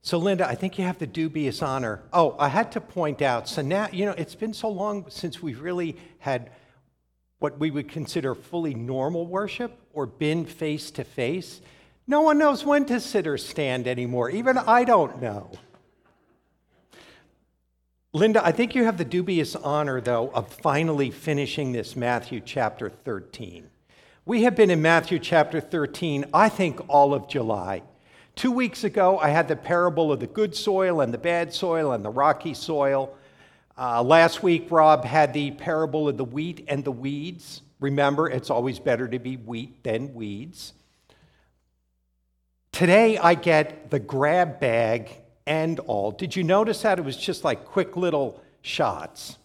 So, Linda, I think you have the dubious honor. Oh, I had to point out, so now, it's been so long since we've really had what we would consider fully normal worship or been face to face. No one knows when to sit or stand anymore. Even I don't know. Linda, I think you have the dubious honor, though, of finally finishing this Matthew chapter 13. We have been in Matthew chapter 13, I think, all of July. 2 weeks ago, I had the parable of the good soil and the bad soil and the rocky soil. Last week, Rob had the parable of the wheat and the weeds. Remember, it's always better to be wheat than weeds. Today, I get the grab bag and all. Did you notice that? It was just like quick little shots.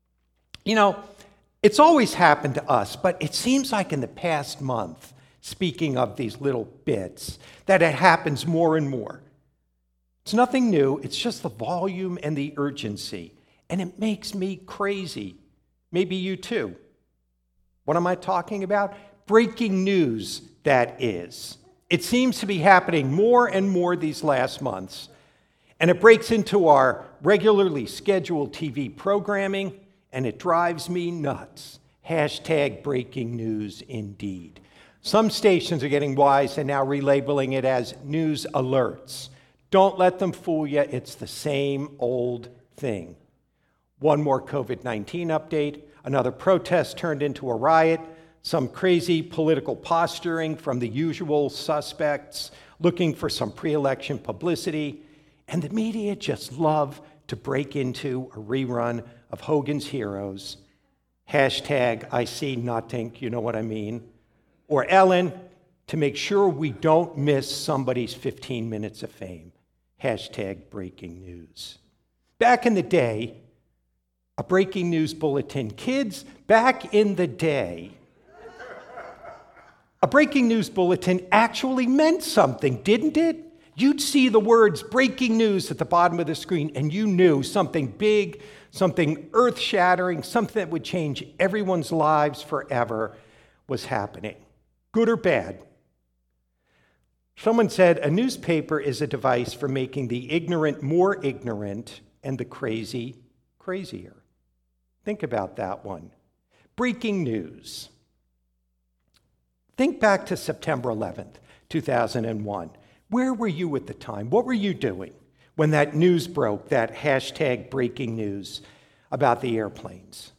It's always happened to us, but it seems like in the past month, speaking of these little bits, that it happens more and more. It's nothing new. It's just the volume and the urgency. And it makes me crazy. Maybe you too. What am I talking about? Breaking news, that is. It seems to be happening more and more these last months. And it breaks into our regularly scheduled TV programming, and it drives me nuts. Hashtag breaking news indeed. Some stations are getting wise and now relabeling it as news alerts. Don't let them fool you. It's the same old thing. One more COVID-19 update. Another protest turned into a riot. Some crazy political posturing from the usual suspects looking for some pre-election publicity. And the media just love to break into a rerun of Hogan's Heroes. Hashtag I see nothing, you know what I mean. Or Ellen, to make sure we don't miss somebody's 15 minutes of fame. Hashtag breaking news. Back in the day, a breaking news bulletin. Kids, back in the day, a breaking news bulletin actually meant something, didn't it? You'd see the words breaking news at the bottom of the screen, and you knew something big, something earth-shattering, something that would change everyone's lives forever was happening. Good or bad? Someone said a newspaper is a device for making the ignorant more ignorant and the crazy crazier. Think about that one. Breaking news. Think back to September 11th, 2001. Where were you at the time? What were you doing when that news broke, that hashtag breaking news about the airplanes?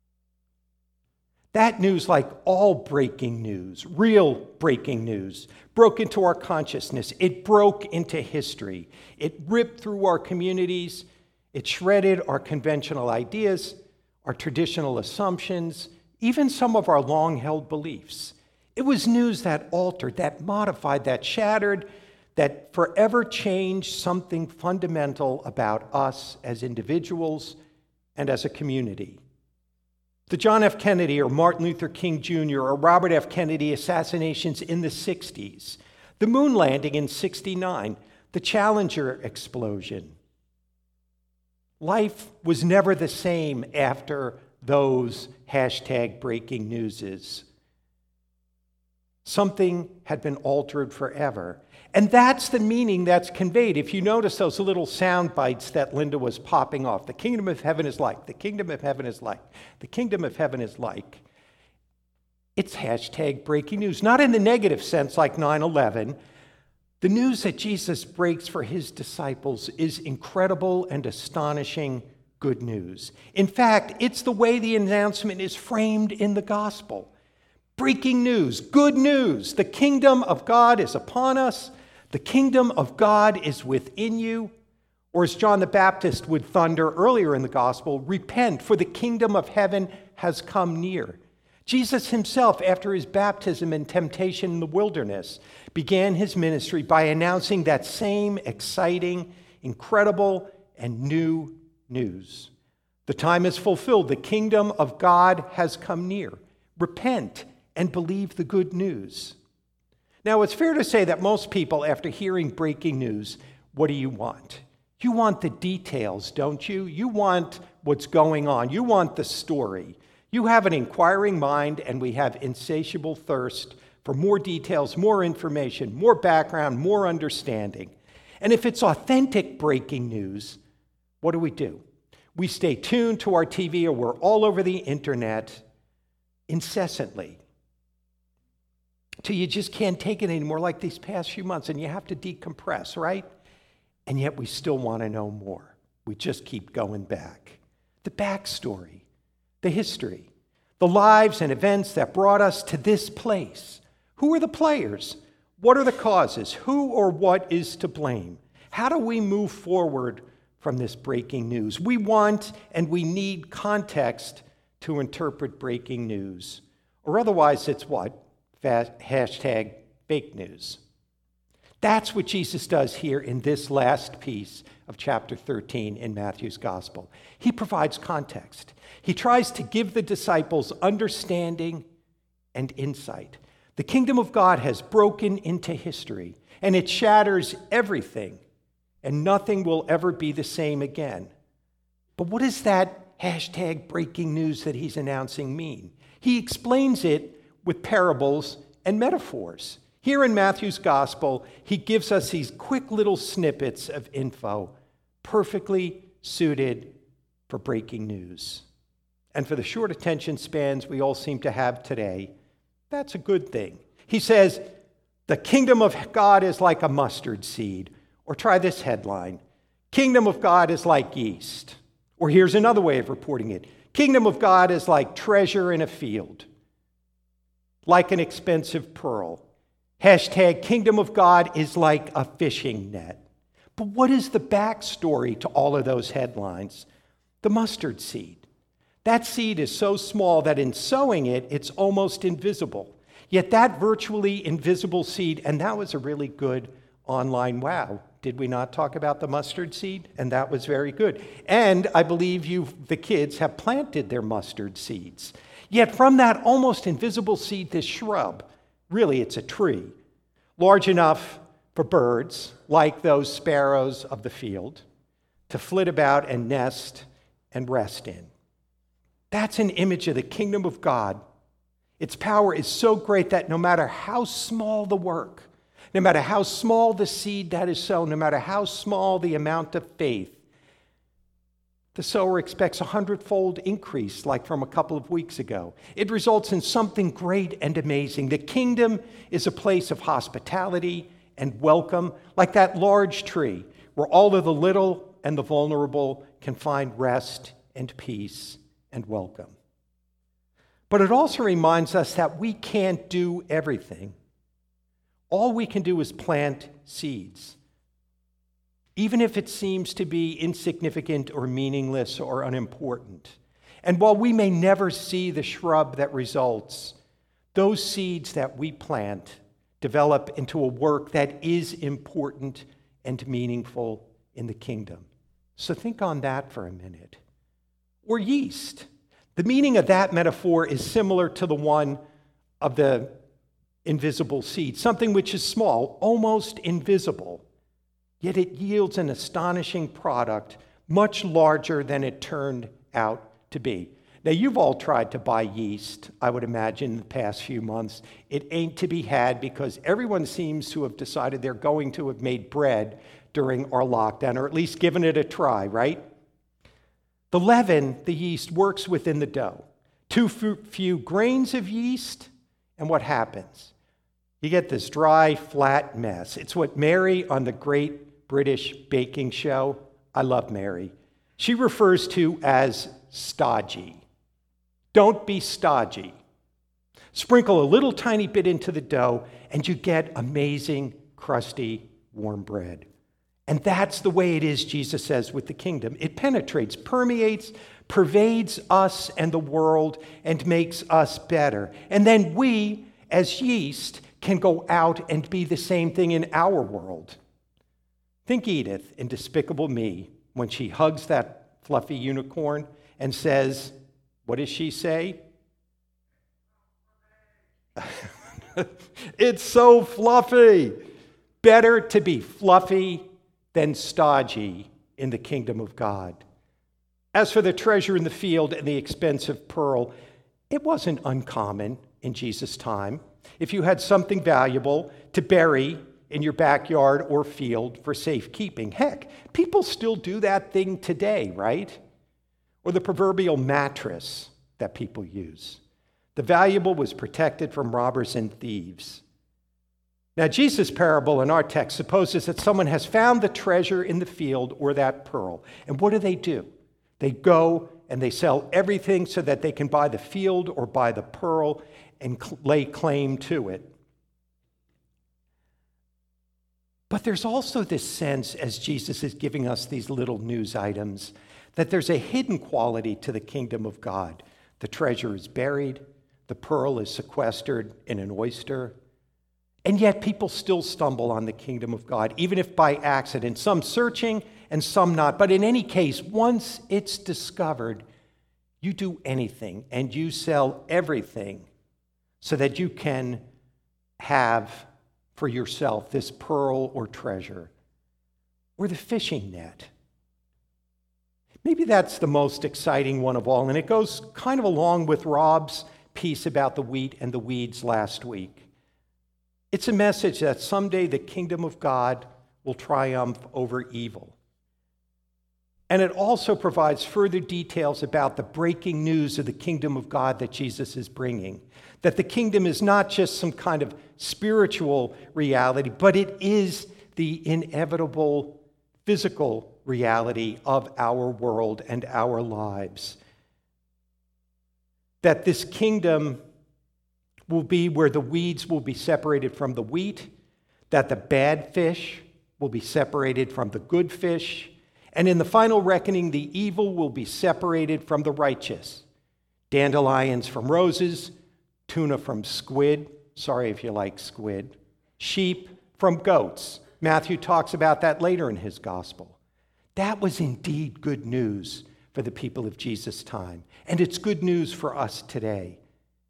That news, like all breaking news, real breaking news, broke into our consciousness. It broke into history. It ripped through our communities. It shredded our conventional ideas, our traditional assumptions, even some of our long-held beliefs. It was news that altered, that modified, that shattered, that forever changed something fundamental about us as individuals and as a community. The John F. Kennedy or Martin Luther King Jr. or Robert F. Kennedy assassinations in the 60s, the moon landing in 69, the Challenger explosion. Life was never the same after those hashtag breaking newses. Something had been altered forever. And that's the meaning that's conveyed. If you notice those little sound bites that Linda was popping off, the kingdom of heaven is like, the kingdom of heaven is like, the kingdom of heaven is like. It's hashtag breaking news, not in the negative sense like 9/11. The news that Jesus breaks for his disciples is incredible and astonishing good news. In fact, it's the way the announcement is framed in the gospel. Breaking news, good news. The kingdom of God is upon us. The kingdom of God is within you. Or as John the Baptist would thunder earlier in the gospel, repent, for the kingdom of heaven has come near. Jesus himself, after his baptism and temptation in the wilderness, began his ministry by announcing that same exciting, incredible, and new news. The time is fulfilled. The kingdom of God has come near. Repent and believe the good news. Now, it's fair to say that most people, after hearing breaking news, what do you want? You want the details, don't you? You want what's going on. You want the story. You have an inquiring mind, and we have insatiable thirst for more details, more information, more background, more understanding. And if it's authentic breaking news, what do? We stay tuned to our TV, or we're all over the internet incessantly till you just can't take it anymore, like these past few months, and you have to decompress, right? And yet we still want to know more. We just keep going back. The backstory, the history, the lives and events that brought us to this place. Who are the players? What are the causes? Who or what is to blame? How do we move forward from this breaking news? We want and we need context to interpret breaking news. Or otherwise, it's what? Hashtag fake news. That's what Jesus does here in this last piece of chapter 13 in Matthew's gospel. He provides context. He tries to give the disciples understanding and insight. The kingdom of God has broken into history, and it shatters everything, and nothing will ever be the same again. But what does that hashtag breaking news that he's announcing mean? He explains it with parables and metaphors. Here in Matthew's gospel, he gives us these quick little snippets of info, perfectly suited for breaking news. And for the short attention spans we all seem to have today, that's a good thing. He says, the kingdom of God is like a mustard seed. Or try this headline, kingdom of God is like yeast. Or here's another way of reporting it. Kingdom of God is like treasure in a field, like an expensive pearl. Hashtag kingdom of God is like a fishing net. But what is the backstory to all of those headlines? The mustard seed. That seed is so small that in sowing it, it's almost invisible. Yet that virtually invisible seed, and that was a really good online wow. Did we not talk about the mustard seed? And that was very good. And I believe the kids have planted their mustard seeds. Yet from that almost invisible seed, this shrub, really it's a tree, large enough for birds, like those sparrows of the field, to flit about and nest and rest in. That's an image of the kingdom of God. Its power is so great that no matter how small the work, no matter how small the seed that is sown, no matter how small the amount of faith, the sower expects 100-fold increase, like from a couple of weeks ago. It results in something great and amazing. The kingdom is a place of hospitality and welcome, like that large tree where all of the little and the vulnerable can find rest and peace and welcome. But it also reminds us that we can't do everything. All we can do is plant seeds, even if it seems to be insignificant or meaningless or unimportant. And while we may never see the shrub that results, those seeds that we plant develop into a work that is important and meaningful in the kingdom. So think on that for a minute. Or yeast. The meaning of that metaphor is similar to the one of the invisible seed, something which is small, almost invisible, yet it yields an astonishing product much larger than it turned out to be. Now, you've all tried to buy yeast, I would imagine, in the past few months. It ain't to be had because everyone seems to have decided they're going to have made bread during our lockdown, or at least given it a try, right? The leaven, the yeast, works within the dough. Too few grains of yeast, and what happens? You get this dry, flat mess. It's what Mary on the Great British Baking Show, I love Mary, she refers to as stodgy. Don't be stodgy. Sprinkle a little tiny bit into the dough, and you get amazing, crusty, warm bread. And that's the way it is, Jesus says, with the kingdom. It penetrates, permeates, pervades us and the world, and makes us better. And then we, as yeast, can go out and be the same thing in our world. Think Edith in Despicable Me when she hugs that fluffy unicorn and says, what does she say? It's so fluffy. Better to be fluffy than stodgy in the kingdom of God. As for the treasure in the field and the expensive pearl, it wasn't uncommon in Jesus' time. If you had something valuable to bury in your backyard or field for safekeeping. Heck, people still do that thing today, right? Or the proverbial mattress that people use. The valuable was protected from robbers and thieves. Now, Jesus' parable in our text supposes that someone has found the treasure in the field or that pearl. And what do? They go and they sell everything so that they can buy the field or buy the pearl and lay claim to it. But there's also this sense, as Jesus is giving us these little news items, that there's a hidden quality to the kingdom of God. The treasure is buried, the pearl is sequestered in an oyster, and yet people still stumble on the kingdom of God, even if by accident, some searching and some not. But in any case, once it's discovered, you do anything and you sell everything so that you can have for yourself this pearl or treasure, or the fishing net. Maybe that's the most exciting one of all, and it goes kind of along with Rob's piece about the wheat and the weeds last week. It's a message that someday the kingdom of God will triumph over evil. And it also provides further details about the breaking news of the kingdom of God that Jesus is bringing. That the kingdom is not just some kind of spiritual reality, but it is the inevitable physical reality of our world and our lives. That this kingdom will be where the weeds will be separated from the wheat, that the bad fish will be separated from the good fish, and in the final reckoning, the evil will be separated from the righteous. Dandelions from roses, tuna from squid. Sorry if you like squid. Sheep from goats. Matthew talks about that later in his gospel. That was indeed good news for the people of Jesus' time. And it's good news for us today.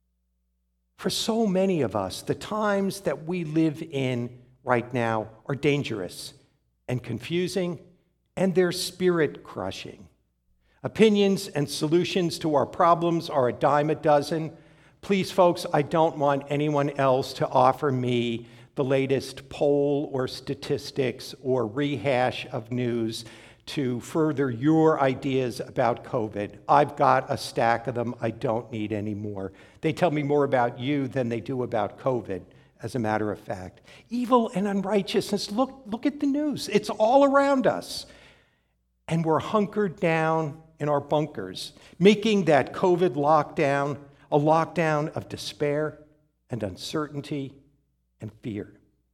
For so many of us, the times that we live in right now are dangerous and confusing, and they're spirit-crushing. Opinions and solutions to our problems are a dime a dozen. Please, folks, I don't want anyone else to offer me the latest poll or statistics or rehash of news to further your ideas about COVID. I've got a stack of them. I don't need any more. They tell me more about you than they do about COVID, as a matter of fact. Evil and unrighteousness, look at the news. It's all around us. And we're hunkered down in our bunkers, making that COVID lockdown a lockdown of despair and uncertainty and fear.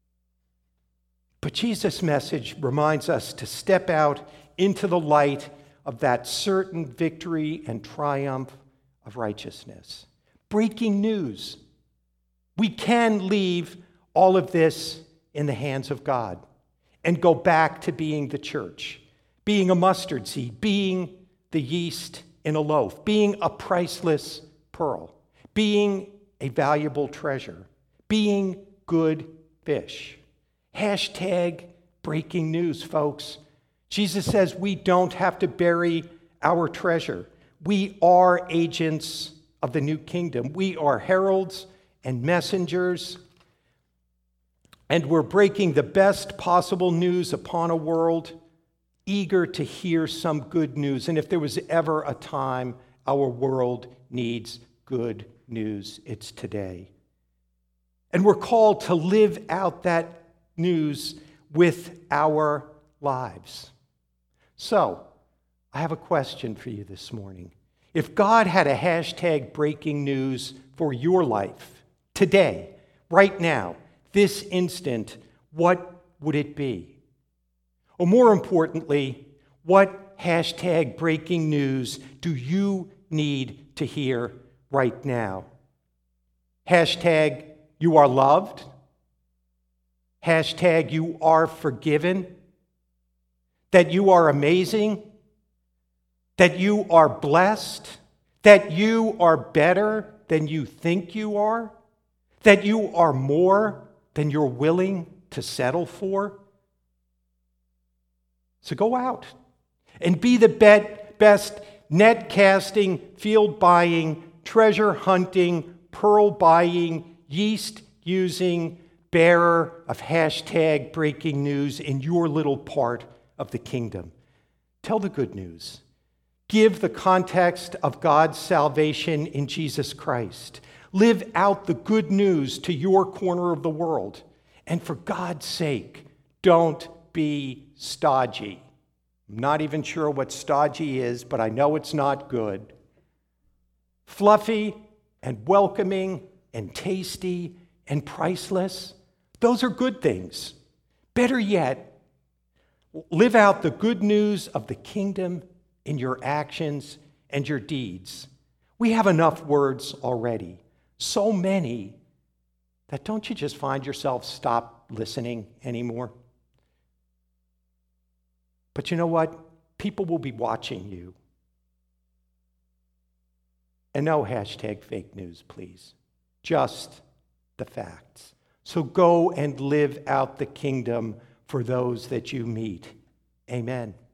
But Jesus' message reminds us to step out into the light of that certain victory and triumph of righteousness. Breaking news. We can leave all of this in the hands of God and go back to being the church, being a mustard seed, being the yeast in a loaf, being a priceless pearl, being a valuable treasure, being good fish. Hashtag breaking news, folks. Jesus says we don't have to bury our treasure. We are agents of the new kingdom. We are heralds and messengers, and we're breaking the best possible news upon a world eager to hear some good news. And if there was ever a time our world needs good news, it's today. And we're called to live out that news with our lives. So, I have a question for you this morning. If God had a hashtag breaking news for your life today, right now, this instant, what would it be? Or more importantly, what hashtag breaking news do you need to hear right now? Hashtag you are loved. Hashtag you are forgiven. That you are amazing. That you are blessed. That you are better than you think you are. That you are more than you're willing to settle for. So go out and be the best net casting, field buying, treasure hunting, pearl buying, yeast using, bearer of hashtag breaking news in your little part of the kingdom. Tell the good news. Give the context of God's salvation in Jesus Christ. Live out the good news to your corner of the world. And for God's sake, don't be stodgy. I'm not even sure what stodgy is, but I know it's not good. Fluffy and welcoming and tasty and priceless, those are good things. Better yet, live out the good news of the kingdom in your actions and your deeds. We have enough words already, so many that don't you just find yourself stop listening anymore? But you know what? People will be watching you. And no hashtag fake news, please. Just the facts. So go and live out the kingdom for those that you meet. Amen.